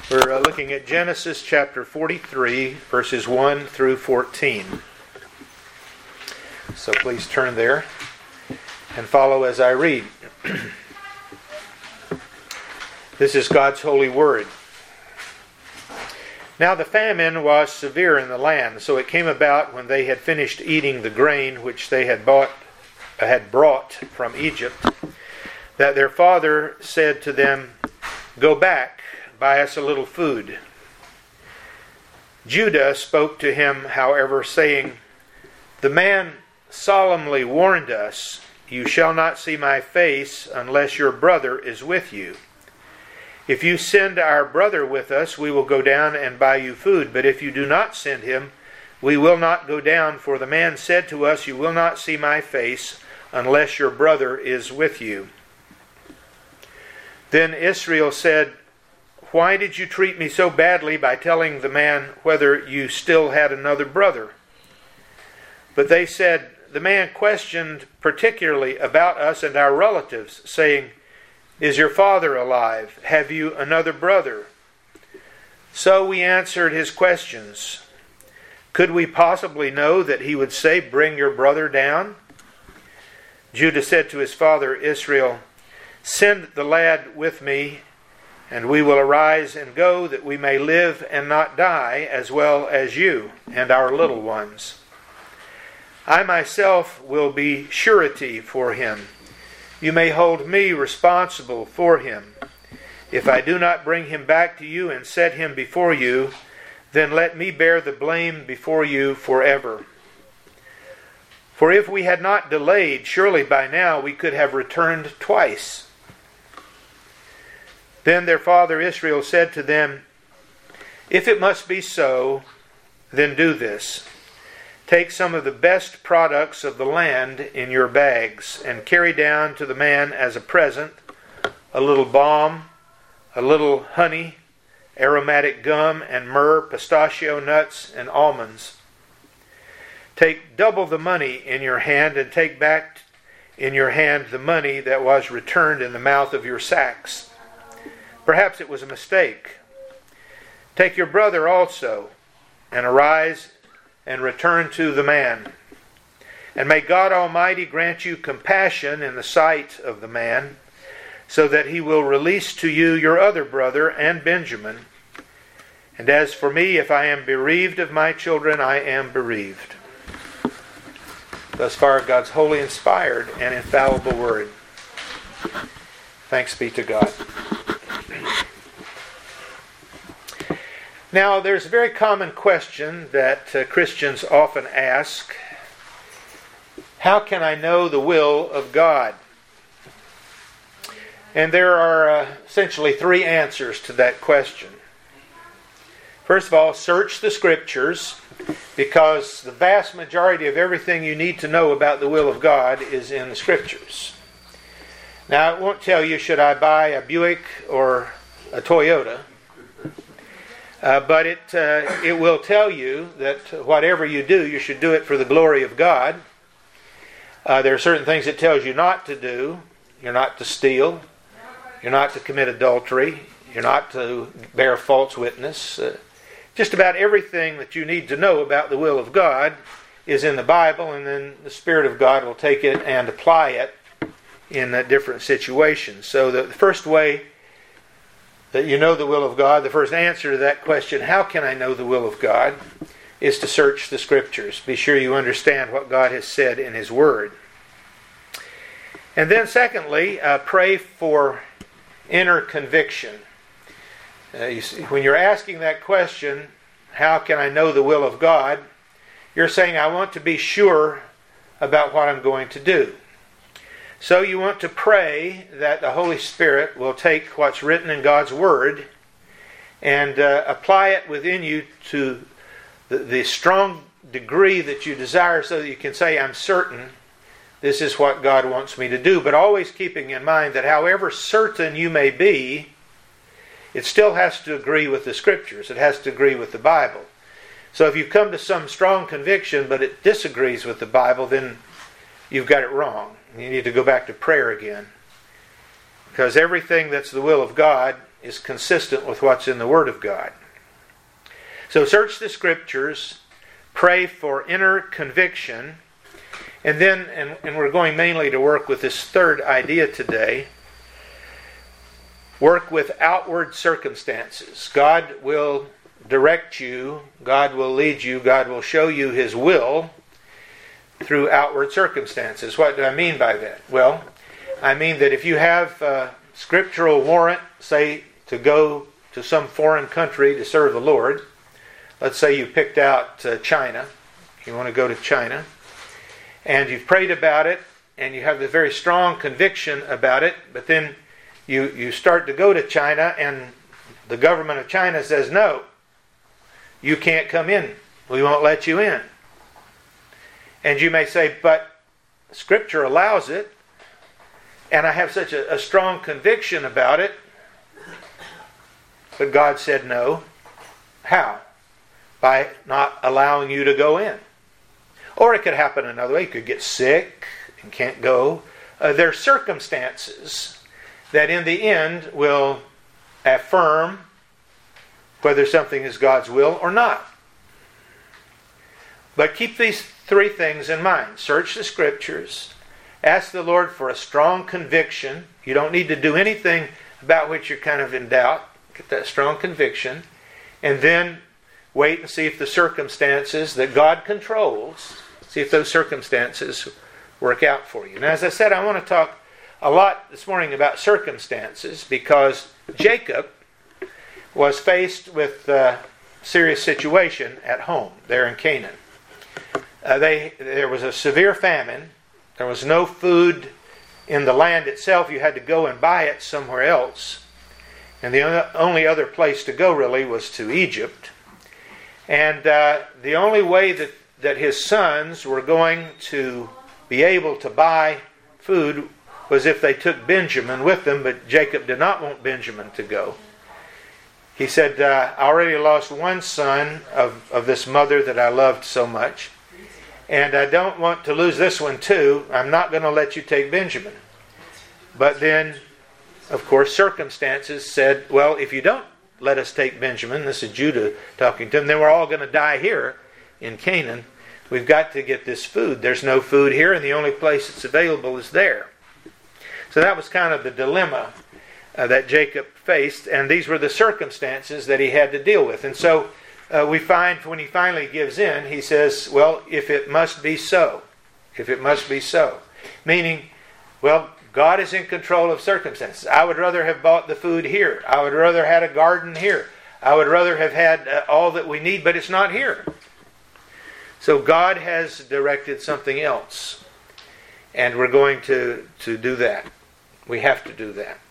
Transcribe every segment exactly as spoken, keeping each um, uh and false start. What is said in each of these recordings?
We're uh, looking at Genesis chapter forty-three, verses one through fourteen. So please turn there and follow as I read. This is God's holy word. Now the famine was severe in the land, so it came about when they had finished eating the grain which they had bought, had brought from Egypt, that their father said to them, "Go back, buy us a little food." Judah spoke to him, however, saying, "The man solemnly warned us, 'You shall not see my face unless your brother is with you.' If you send our brother with us, we will go down and buy you food. But if you do not send him, we will not go down. For the man said to us, 'You will not see my face unless your brother is with you.' Then Israel said, 'Why did you treat me so badly by telling the man whether you still had another brother?' But they said, 'The man questioned particularly about us and our relatives, saying, "Is your father alive? Have you another brother?" So we answered his questions. Could we possibly know that he would say, 'Bring your brother down'?" Judah said to his father Israel, "Send the lad with me, and we will arise and go, that we may live and not die, as well as you and our little ones. I myself will be surety for him. You may hold me responsible for him. If I do not bring him back to you and set him before you, then let me bear the blame before you forever. For if we had not delayed, surely by now we could have returned twice." Then their father Israel said to them, "If it must be so, then do this. Take some of the best products of the land in your bags, and carry down to the man as a present a little balm, a little honey, aromatic gum, and myrrh, pistachio nuts, and almonds. Take double the money in your hand, and take back in your hand the money that was returned in the mouth of your sacks. Perhaps it was a mistake. Take your brother also, and arise and return to the man. And may God Almighty grant you compassion in the sight of the man, so that he will release to you your other brother and Benjamin. And as for me, if I am bereaved of my children, I am bereaved." Thus far, God's holy, inspired, and infallible word. Thanks be to God. Now, there's a very common question that uh, Christians often ask. How can I know the will of God? And there are uh, essentially three answers to that question. First of all, search the Scriptures, because the vast majority of everything you need to know about the will of God is in the Scriptures. Now, it won't tell you, should I buy a Buick or a Toyota? Uh, but it uh, it will tell you that whatever you do, you should do it for the glory of God. Uh, there are certain things it tells you not to do. You're not to steal. You're not to commit adultery. You're not to bear false witness. Uh, just about everything that you need to know about the will of God is in the Bible, and then the Spirit of God will take it and apply it in uh, different situations. So the first way that you know the will of God, the first answer to that question, how can I know the will of God, is to search the Scriptures. Be sure you understand what God has said in His Word. And then secondly, uh, pray for inner conviction. Uh, you see, when you're asking that question, how can I know the will of God, you're saying, I want to be sure about what I'm going to do. So you want to pray that the Holy Spirit will take what's written in God's Word and uh, apply it within you to the, the strong degree that you desire, so that you can say, I'm certain this is what God wants me to do. But always keeping in mind that however certain you may be, it still has to agree with the Scriptures. It has to agree with the Bible. So if you've come to some strong conviction but it disagrees with the Bible, then you've got it wrong. You need to go back to prayer again. Because everything that's the will of God is consistent with what's in the Word of God. So search the Scriptures, pray for inner conviction, and then, and, and we're going mainly to work with this third idea today, work with outward circumstances. God will direct you, God will lead you, God will show you His will through outward circumstances. What do I mean by that? Well, I mean that if you have a scriptural warrant, say, to go to some foreign country to serve the Lord, let's say you picked out uh, China, you want to go to China, and you've prayed about it, and you have the very strong conviction about it, but then you, you start to go to China, and the government of China says, no, you can't come in. We won't let you in. And you may say, but Scripture allows it, and I have such a, a strong conviction about it, but God said no. How? By not allowing you to go in. Or it could happen another way. You could get sick and can't go. Uh, there are circumstances that in the end will affirm whether something is God's will or not. But keep these three things in mind. Search the Scriptures. Ask the Lord for a strong conviction. You don't need to do anything about which you're kind of in doubt. Get that strong conviction. And then wait and see if the circumstances that God controls, see if those circumstances work out for you. Now, as I said, I want to talk a lot this morning about circumstances because Jacob was faced with a serious situation at home there in Canaan. Uh, they, there was a severe famine. There was no food in the land itself. You had to go and buy it somewhere else. And the only other place to go really was to Egypt. And uh, the only way that, that his sons were going to be able to buy food was if they took Benjamin with them, but Jacob did not want Benjamin to go. He said, uh, I already lost one son of, of this mother that I loved so much, and I don't want to lose this one too. I'm not going to let you take Benjamin. But then, of course, circumstances said, well, if you don't let us take Benjamin, this is Judah talking to him, then we're all going to die here in Canaan. We've got to get this food. There's no food here, and the only place it's available is there. So that was kind of the dilemma uh, that Jacob faced, and these were the circumstances that he had to deal with. And so uh, we find when he finally gives in, he says, well, if it must be so, if it must be so. Meaning, well, God is in control of circumstances. I would rather have bought the food here. I would rather have had a garden here. I would rather have had uh, all that we need, but it's not here. So God has directed something else. And we're going to, to do that. We have to do that.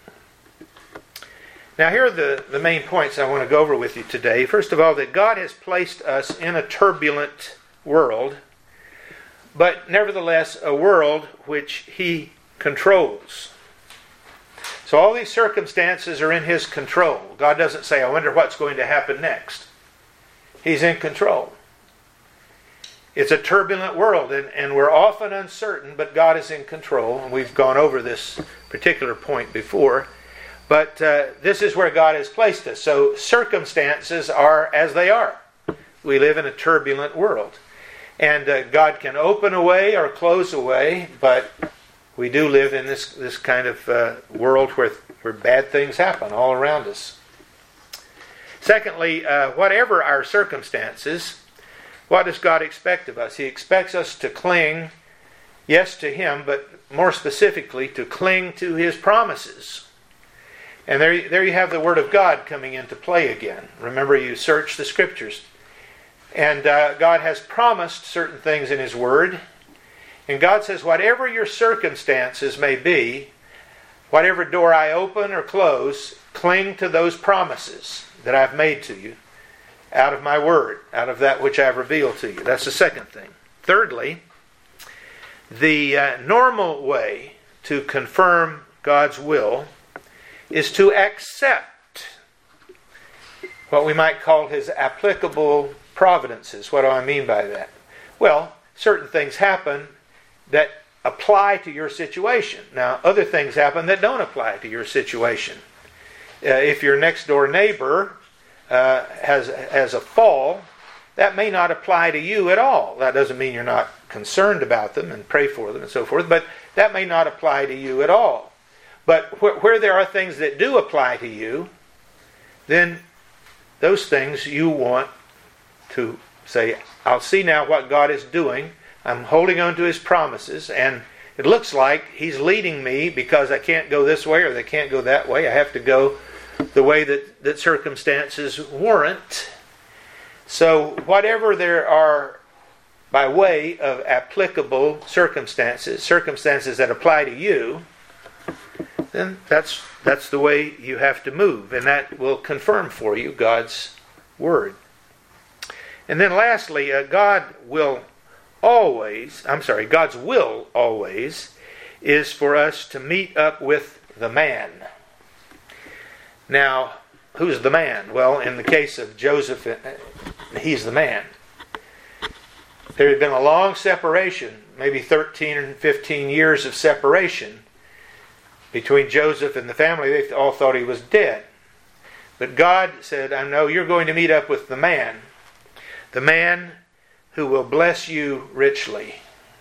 Now here are the, the main points I want to go over with you today. First of all, that God has placed us in a turbulent world, but nevertheless a world which He controls. So all these circumstances are in His control. God doesn't say, I wonder what's going to happen next. He's in control. It's a turbulent world, and, and we're often uncertain, but God is in control. And we've gone over this particular point before. But uh, this is where God has placed us. So circumstances are as they are. We live in a turbulent world. And uh, God can open a way or close a way, but we do live in this, this kind of uh, world where, where bad things happen all around us. Secondly, uh, whatever our circumstances, what does God expect of us? He expects us to cling, yes, to Him, but more specifically, to cling to His promises. And there, there you have the Word of God coming into play again. Remember, you search the Scriptures. And uh, God has promised certain things in His Word. And God says, whatever your circumstances may be, whatever door I open or close, cling to those promises that I've made to you out of my Word, out of that which I've revealed to you. That's the second thing. Thirdly, the uh, normal way to confirm God's will is to accept what we might call His applicable providences. What do I mean by that? Well, certain things happen that apply to your situation. Now, other things happen that don't apply to your situation. Uh, if your next door neighbor uh, has, has a fall, that may not apply to you at all. That doesn't mean you're not concerned about them and pray for them and so forth, but that may not apply to you at all. But wh- where there are things that do apply to you, then those things you want to say, I'll see now what God is doing. I'm holding on to His promises, and it looks like He's leading me because I can't go this way or they can't go that way. I have to go the way that, that circumstances warrant. So whatever there are by way of applicable circumstances, circumstances that apply to you, then that's that's the way you have to move, and that will confirm for you God's Word. And then lastly, uh, God will always, I'm sorry, God's will always is for us to meet up with the man. Now, who's the man? Well, in the case of Joseph, he's the man. There had been a long separation, maybe thirteen or fifteen years of separation between Joseph and the family. They all thought he was dead. But God said, I know you're going to meet up with the man. The man who will bless you richly.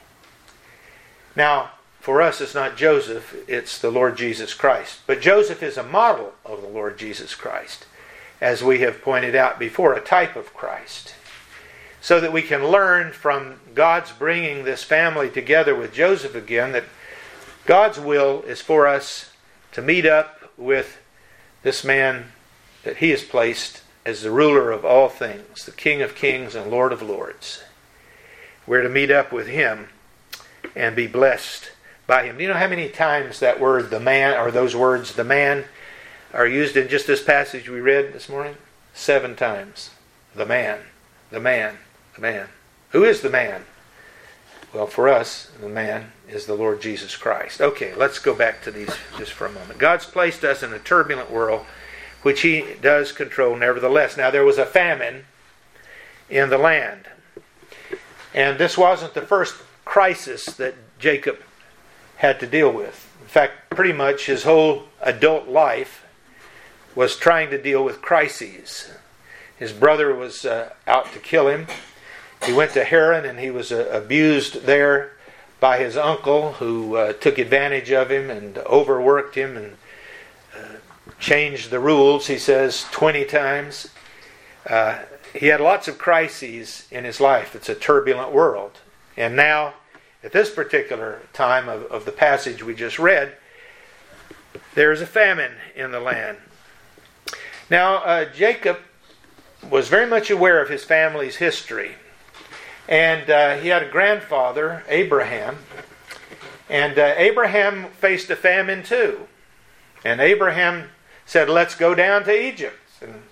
Now, for us, it's not Joseph, it's the Lord Jesus Christ. But Joseph is a model of the Lord Jesus Christ, as we have pointed out before, a type of Christ. So that we can learn from God's bringing this family together with Joseph again, that God's will is for us to meet up with this man that He has placed as the ruler of all things, the King of kings and Lord of lords. We're to meet up with Him and be blessed by Him. Do you know how many times that word, the man, or those words, the man, are used in just this passage we read this morning? Seven times. The man, the man, the man. Who is the man? Well, for us, the man is the Lord Jesus Christ. Okay, let's go back to these just for a moment. God's placed us in a turbulent world, which He does control nevertheless. Now, there was a famine in the land. And this wasn't the first crisis that Jacob had to deal with. In fact, pretty much his whole adult life was trying to deal with crises. His brother was uh, out to kill him. He went to Haran and he was uh, abused there by his uncle, who uh, took advantage of him and overworked him and uh, changed the rules, he says, twenty times. Uh, he had lots of crises in his life. It's a turbulent world. And now, at this particular time of, of the passage we just read, there is a famine in the land. Now, uh, Jacob was very much aware of his family's history. And uh, he had a grandfather, Abraham. And uh, Abraham faced a famine too. And Abraham said, let's go down to Egypt. And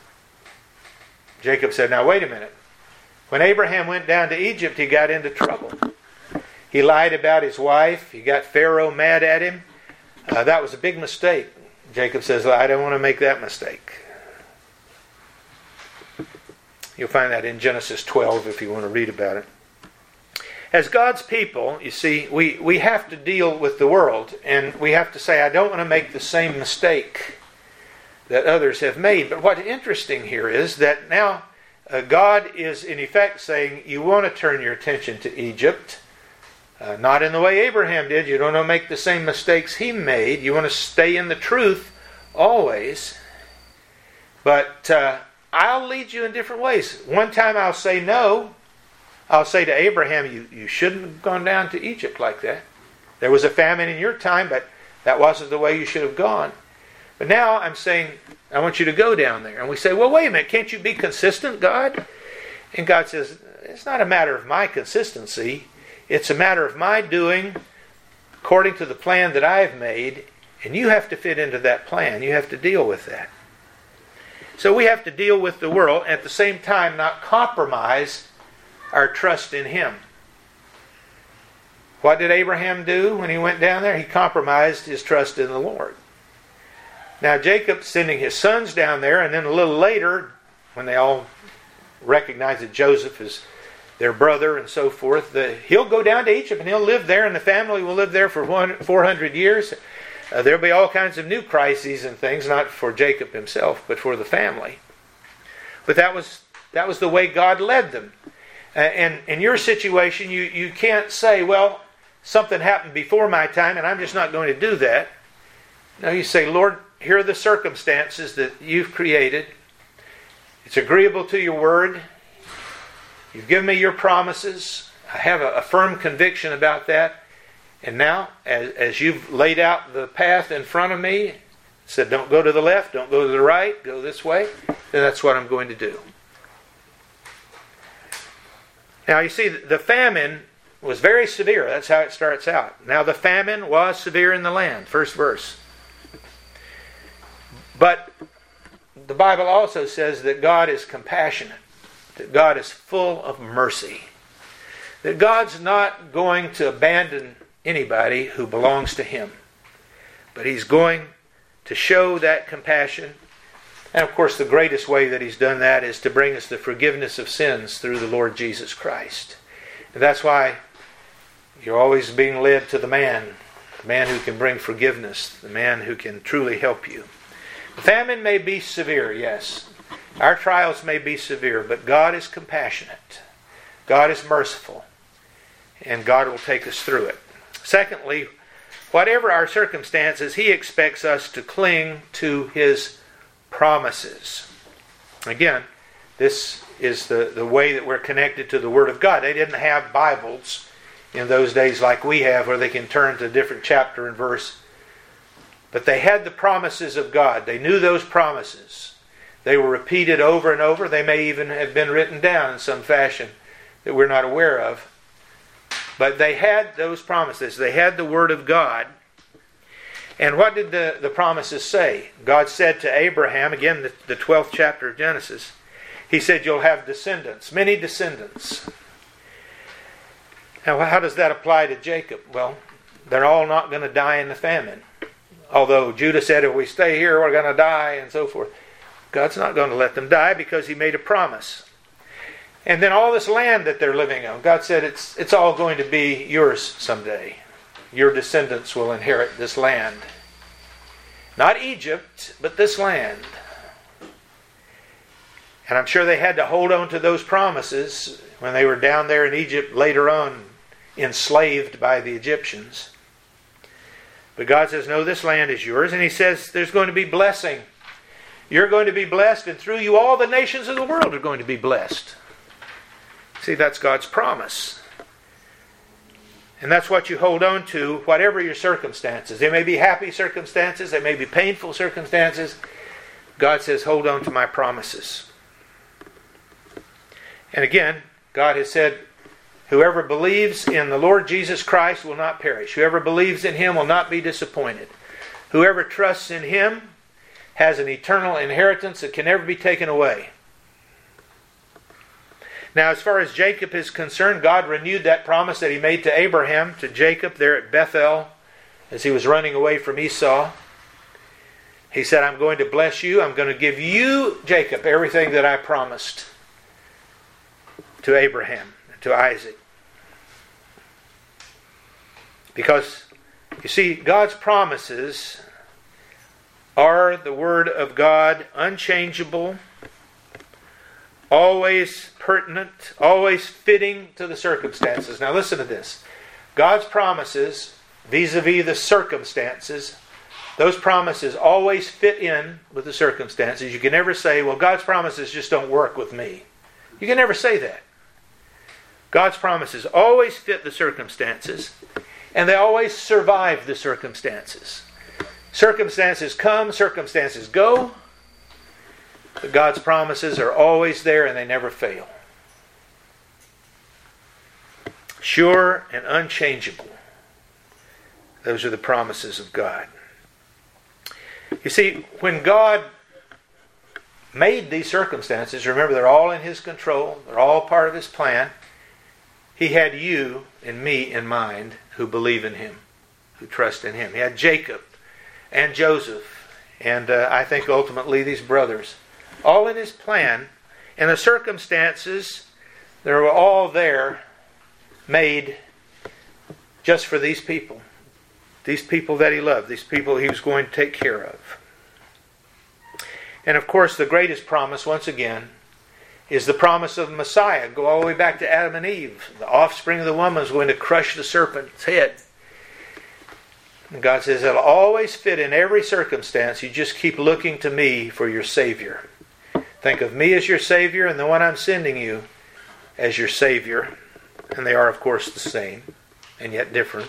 Jacob said, now wait a minute. When Abraham went down to Egypt, he got into trouble. He lied about his wife. He got Pharaoh mad at him. Uh, that was a big mistake. Jacob says, I don't want to make that mistake. You'll find that in Genesis twelve if you want to read about it. As God's people, you see, we, we have to deal with the world. And we have to say, I don't want to make the same mistake that others have made. But what's interesting here is that now uh, God is in effect saying, you want to turn your attention to Egypt. Uh, not in the way Abraham did. You don't want to make the same mistakes he made. You want to stay in the truth always. But uh, I'll lead you in different ways. One time I'll say no. I'll say to Abraham, you, you shouldn't have gone down to Egypt like that. There was a famine in your time, but that wasn't the way you should have gone. But now I'm saying, I want you to go down there. And we say, well, wait a minute, can't you be consistent, God? And God says, it's not a matter of my consistency. It's a matter of my doing according to the plan that I've made, and you have to fit into that plan. You have to deal with that. So we have to deal with the world, and at the same time not compromise our trust in Him. What did Abraham do when he went down there? He compromised his trust in the Lord. Now Jacob sending his sons down there, and then a little later, when they all recognize that Joseph is their brother and so forth, the, he'll go down to Egypt and he'll live there, and the family will live there for four hundred years. Uh, there'll be all kinds of new crises and things, not for Jacob himself, but for the family. But that was that was the way God led them. Uh, and in your situation, you, you can't say, well, something happened before my time, and I'm just not going to do that. No, you say, Lord, here are the circumstances that you've created. It's agreeable to your word. You've given me your promises. I have a, a firm conviction about that. And now, as, as you've laid out the path in front of me, said don't go to the left, don't go to the right, go this way, then that's what I'm going to do. Now you see, the famine was very severe. That's how it starts out. Now the famine was severe in the land. First verse. But the Bible also says that God is compassionate. That God is full of mercy. That God's not going to abandon anybody who belongs to Him. But He's going to show that compassion. And of course the greatest way that He's done that is to bring us the forgiveness of sins through the Lord Jesus Christ. And that's why you're always being led to the man. The man who can bring forgiveness. The man who can truly help you. The famine may be severe, yes. Our trials may be severe, but God is compassionate. God is merciful. And God will take us through it. Secondly, whatever our circumstances, He expects us to cling to His promises. Again, this is the, the way that we're connected to the Word of God. They didn't have Bibles in those days like we have, where they can turn to a different chapter and verse. But they had the promises of God. They knew those promises. They were repeated over and over. They may even have been written down in some fashion that we're not aware of. But they had those promises. They had the Word of God. And what did the, the promises say? God said to Abraham, again, the, the twelfth chapter of Genesis, He said, you'll have descendants, many descendants. Now, how does that apply to Jacob? Well, they're all not going to die in the famine. Although Judah said, if we stay here, we're going to die, and so forth. God's not going to let them die because He made a promise. And then all this land that they're living on, God said it's it's all going to be yours someday. Your descendants will inherit this land. Not Egypt, but this land. And I'm sure they had to hold on to those promises when they were down there in Egypt later on, enslaved by the Egyptians. But God says, no, this land is yours. And He says there's going to be blessing. You're going to be blessed, and through you all the nations of the world are going to be blessed. See, that's God's promise. And that's what you hold on to, whatever your circumstances. They may be happy circumstances, they may be painful circumstances. God says, hold on to my promises. And again, God has said, whoever believes in the Lord Jesus Christ will not perish. Whoever believes in Him will not be disappointed. Whoever trusts in Him has an eternal inheritance that can never be taken away. Now, as far as Jacob is concerned, God renewed that promise that He made to Abraham, to Jacob there at Bethel, as he was running away from Esau. He said, I'm going to bless you. I'm going to give you, Jacob, everything that I promised to Abraham, to Isaac. Because, you see, God's promises are the Word of God, unchangeable, always pertinent, always fitting to the circumstances. Now listen to this. God's promises, vis-a-vis the circumstances, those promises always fit in with the circumstances. You can never say, well, God's promises just don't work with me. You can never say that. God's promises always fit the circumstances, and they always survive the circumstances. Circumstances come, circumstances go, but God's promises are always there and they never fail. Sure and unchangeable. Those are the promises of God. You see, when God made these circumstances, remember they're all in His control, they're all part of His plan. He had you and me in mind who believe in Him, who trust in Him. He had Jacob and Joseph, and uh, I think ultimately these brothers, all in His plan, and the circumstances, they were all there, made just for these people. these people that he loved, these people he was going to take care of. And of course, the greatest promise, once again, is the promise of the Messiah. Go all the way back to Adam and Eve. The offspring of the woman is going to crush the serpent's head. And God says it'll always fit in every circumstance. You just keep looking to me for your Savior. Think of me as your Savior and the one I'm sending you as your Savior. And they are, of course, the same and yet different.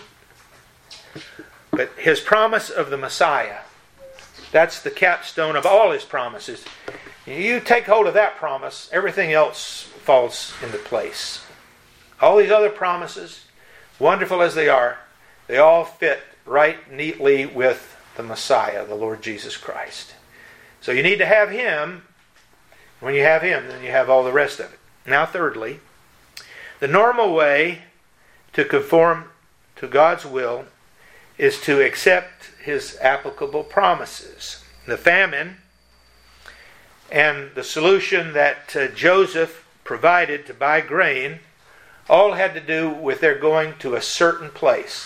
But his promise of the Messiah, that's the capstone of all his promises. You take hold of that promise, everything else falls into place. All these other promises, wonderful as they are, they all fit right neatly with the Messiah, the Lord Jesus Christ. So you need to have him. When you have him, then you have all the rest of it. Now, thirdly, the normal way to conform to God's will is to accept his applicable promises. The famine and the solution that uh, Joseph provided to buy grain all had to do with their going to a certain place.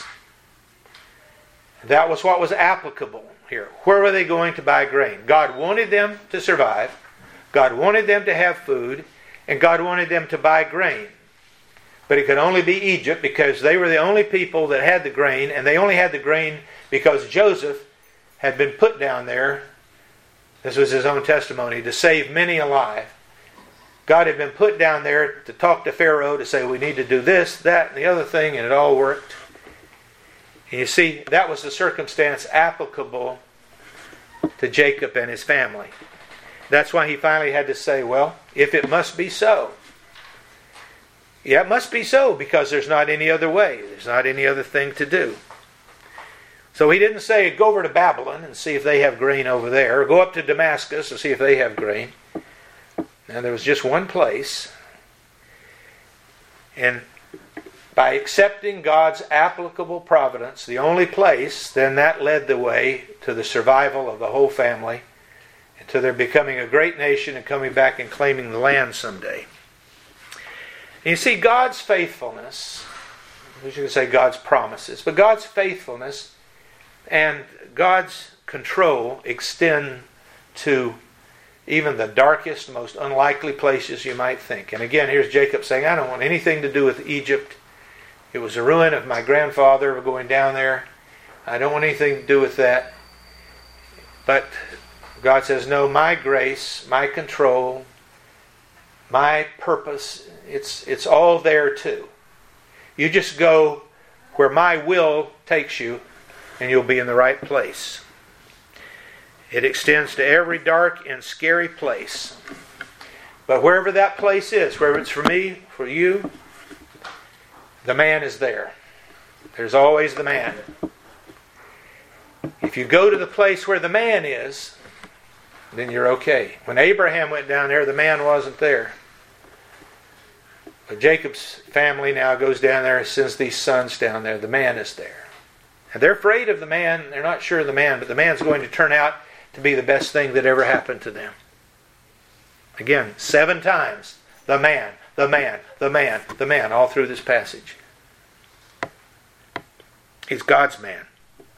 That was what was applicable here. Where were they going to buy grain? God wanted them to survive. God wanted them to have food. And God wanted them to buy grain. But it could only be Egypt because they were the only people that had the grain. And they only had the grain because Joseph had been put down there. This was his own testimony, to save many alive. God had been put down there to talk to Pharaoh, to say we need to do this, that, and the other thing, and it all worked. And you see, that was the circumstance applicable to Jacob and his family. That's why he finally had to say, well, if it must be so. Yeah, it must be so because there's not any other way. There's not any other thing to do. So he didn't say, go over to Babylon and see if they have grain over there, or go up to Damascus and see if they have grain. Now there was just one place. And by accepting God's applicable providence, the only place, then that led the way to the survival of the whole family, and to their becoming a great nation and coming back and claiming the land someday. And you see, God's faithfulness, we should say God's promises, but God's faithfulness and God's control extend to even the darkest, most unlikely places you might think. And again, here's Jacob saying, I don't want anything to do with Egypt. It was the ruin of my grandfather going down there. I don't want anything to do with that. But God says, no, my grace, my control, my purpose, it's, it's all there too. You just go where my will takes you, and you'll be in the right place. It extends to every dark and scary place. But wherever that place is, wherever it's for me, for you, the man is there. There's always the man. If you go to the place where the man is, then you're okay. When Abraham went down there, the man wasn't there. But Jacob's family now goes down there and sends these sons down there. The man is there. And they're afraid of the man. They're not sure of the man, but the man's going to turn out to be the best thing that ever happened to them. Again, seven times, the man, the man, the man, the man, all through this passage. He's God's man.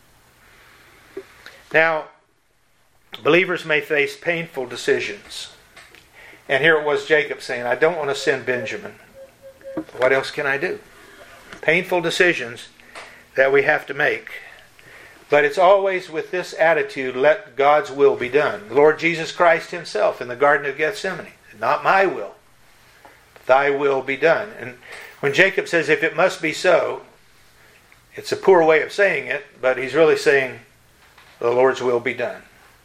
Now, believers may face painful decisions. And here it was Jacob saying, I don't want to send Benjamin. What else can I do? Painful decisions that we have to make. But it's always with this attitude, let God's will be done. The Lord Jesus Christ himself in the Garden of Gethsemane, not my will, but thy will be done. And when Jacob says, if it must be so, it's a poor way of saying it, but he's really saying, the Lord's will be done.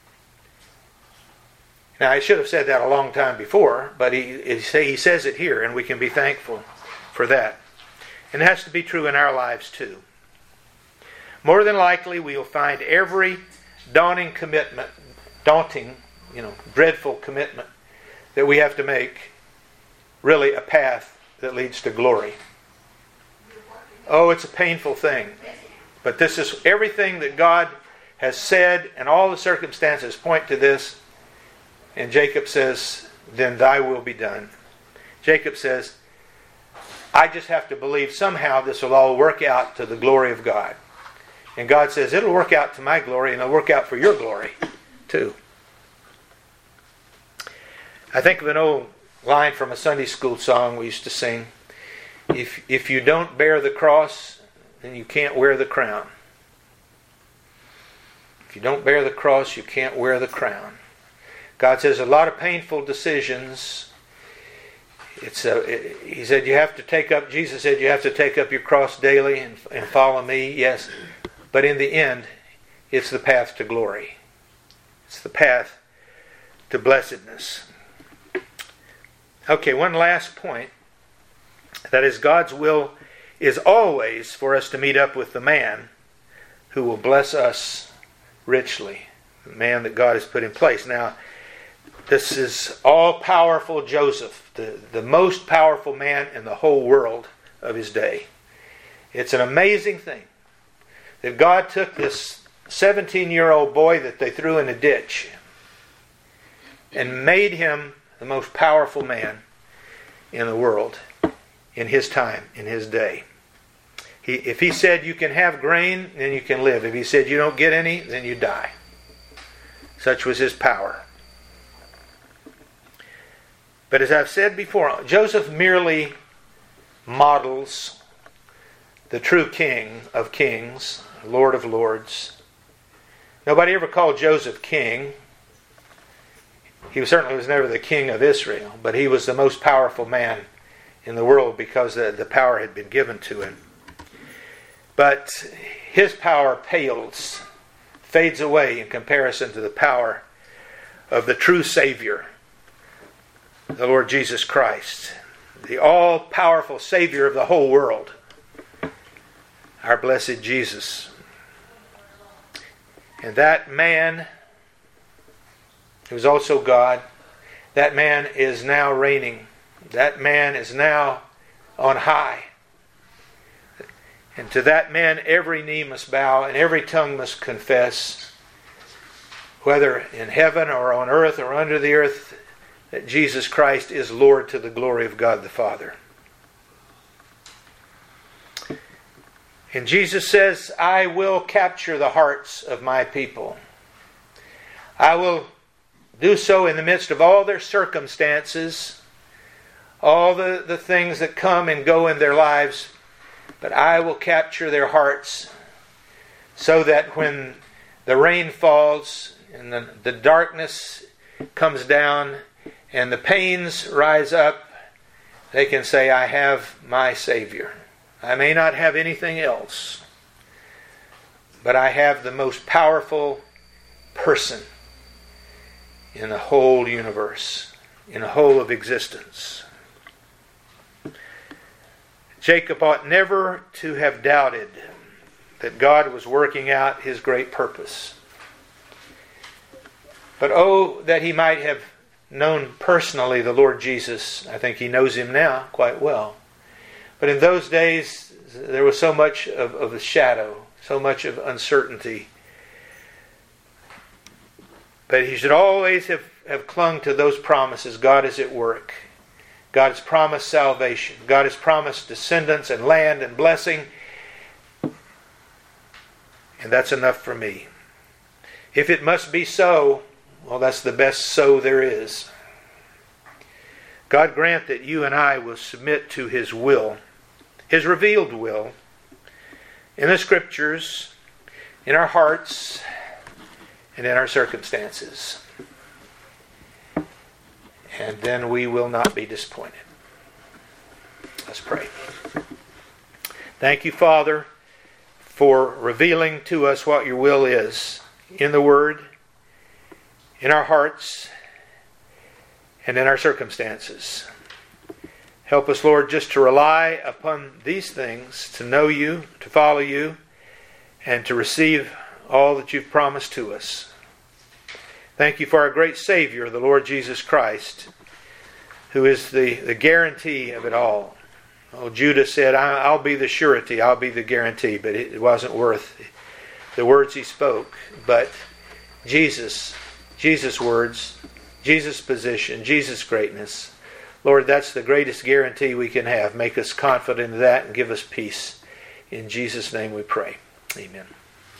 Now, I should have said that a long time before, but he, he says it here, and we can be thankful for that. And it has to be true in our lives too. More than likely, we will find every daunting commitment, daunting, you know, dreadful commitment that we have to make really a path that leads to glory. Oh, it's a painful thing. But this is everything that God has said, and all the circumstances point to this. And Jacob says, then thy will be done. Jacob says, I just have to believe somehow this will all work out to the glory of God. And God says, it'll work out to my glory, and it'll work out for your glory, too. I think of an old line from a Sunday school song we used to sing. If, if you don't bear the cross, then you can't wear the crown. If you don't bear the cross, you can't wear the crown. God says a lot of painful decisions. It's a, it, he said you have to take up, Jesus said you have to take up your cross daily and, and follow me. Yes. But in the end, it's the path to glory. It's the path to blessedness. Okay, one last point. That is, God's will is always for us to meet up with the man who will bless us richly. The man that God has put in place. Now, this is all-powerful Joseph, the, the most powerful man in the whole world of his day. It's an amazing thing that God took this seventeen-year-old boy that they threw in a ditch and made him the most powerful man in the world in his time, in his day. He, if he said you can have grain, then you can live. If he said you don't get any, then you die. Such was his power. But as I've said before, Joseph merely models the true King of kings, Lord of lords. Nobody ever called Joseph king. He certainly was never the king of Israel, but he was the most powerful man in the world because the, the power had been given to him. But his power pales, fades away in comparison to the power of the true Savior, the Lord Jesus Christ, the all-powerful Savior of the whole world, our blessed Jesus. And that man, who is also God, that man is now reigning. That man is now on high. And to that man every knee must bow and every tongue must confess, whether in heaven or on earth or under the earth, that Jesus Christ is Lord to the glory of God the Father. And Jesus says, I will capture the hearts of my people. I will do so in the midst of all their circumstances, all the, the things that come and go in their lives, but I will capture their hearts so that when the rain falls and the, the darkness comes down and the pains rise up, they can say, I have my Savior. I may not have anything else, but I have the most powerful person in the whole universe, in the whole of existence. Jacob ought never to have doubted that God was working out His great purpose. But oh, that he might have known personally the Lord Jesus. I think he knows Him now quite well. But in those days, there was so much of, of a shadow, so much of uncertainty. But he should always have, have clung to those promises. God is at work. God has promised salvation. God has promised descendants and land and blessing. And that's enough for me. If it must be so, well, that's the best so there is. God grant that you and I will submit to His will, His revealed will, in the Scriptures, in our hearts, and in our circumstances. And then we will not be disappointed. Let's pray. Thank you, Father, for revealing to us what your will is in the Word, in our hearts, and in our circumstances. Help us, Lord, just to rely upon these things, to know you, to follow you, and to receive all that you've promised to us. Thank you for our great Savior, the Lord Jesus Christ, who is the, the guarantee of it all. Oh, Judas said, I'll be the surety, I'll be the guarantee, but it wasn't worth the words he spoke. But Jesus, Jesus' words, Jesus' position, Jesus' greatness, Lord, that's the greatest guarantee we can have. Make us confident in that and give us peace. In Jesus' name we pray. Amen.